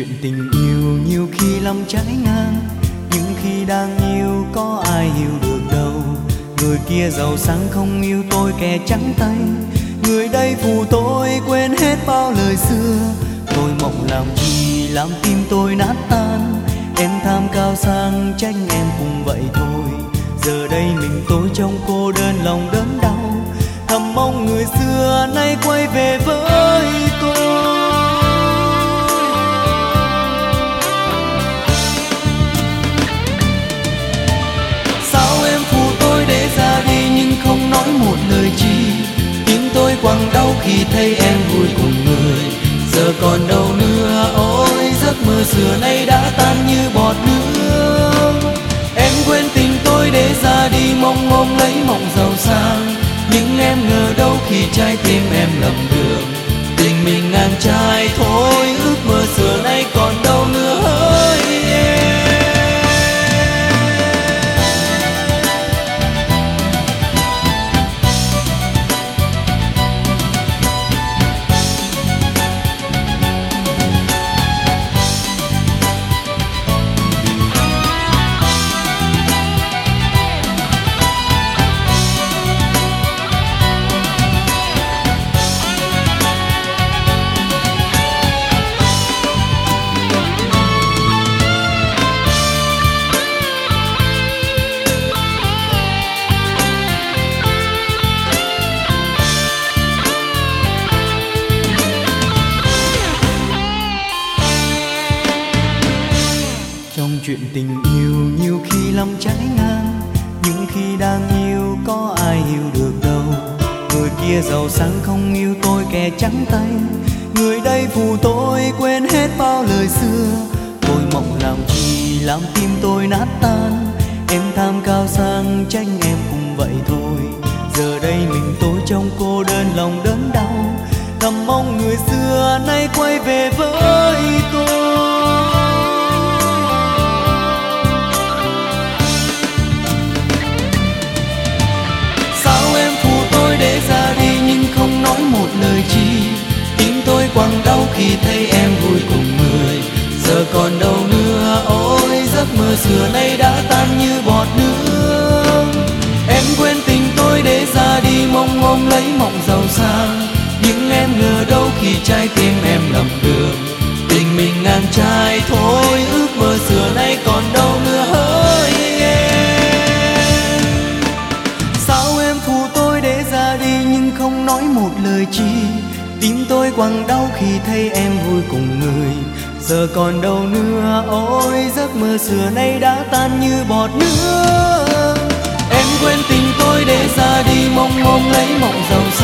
Chuyện tình yêu nhiều khi lắm trái ngang, nhưng khi đang yêu có ai hiểu được đâu. Người kia giàu sang không yêu tôi kẻ trắng tay, người đây phù tôi quên hết bao lời xưa. Tôi mộng làm gì làm tim tôi nát tan, em tham cao sang trách em cũng vậy thôi. Giờ đây mình tôi trong cô đơn lòng đớn đau, thầm mong người xưa nay quay về với tôi. Không nói một lời chi, tim tôi quặn đau khi thấy em vui cùng người. Giờ còn đâu nữa, ôi giấc mơ xưa nay đã tan như bọt nước. Em quên tình tôi để ra đi, mong ôm lấy mộng giàu sang. Nhưng em ngờ đâu khi trái tim em lầm đường, tình mình ngang trái thôi. Ước mơ xưa nay còn đâu nữa hỡi em. Trong chuyện tình yêu nhiều khi lắm trái ngang, nhưng khi đang yêu có ai hiểu được đâu. Người kia giàu sang không yêu tôi kẻ trắng tay, người đây phù tôi quên hết bao lời xưa. Tôi mộng làm gì làm tim tôi nát tan, em tham cao sang trách em cũng vậy thôi. Giờ đây mình tôi trong cô đơn lòng đớn đau, thầm mong người xưa nay quay về với tôi. Để ra đi nhưng không nói một lời chi, tim tôi quặn đau khi thấy em vui cùng người. Giờ còn đâu nữa, ôi giấc mơ xưa nay đã tan như bọt nước. Em quên tình tôi để ra đi, mong ôm lấy mộng giàu sang. Nhưng em ngờ đâu khi trái tim em lầm đường, tình mình ngang trái thôi. Ước mơ xưa nay còn đâu nữa hỡi em. Sao em phù tôi để ra đi nhưng không nói một lời chi, tim tôi quặn đau khi thấy em vui cùng người. Giờ còn đâu nữa, ôi giấc mơ xưa nay đã tan như bọt nước. Em quên tình tôi để ra đi, mong ôm lấy mộng giàu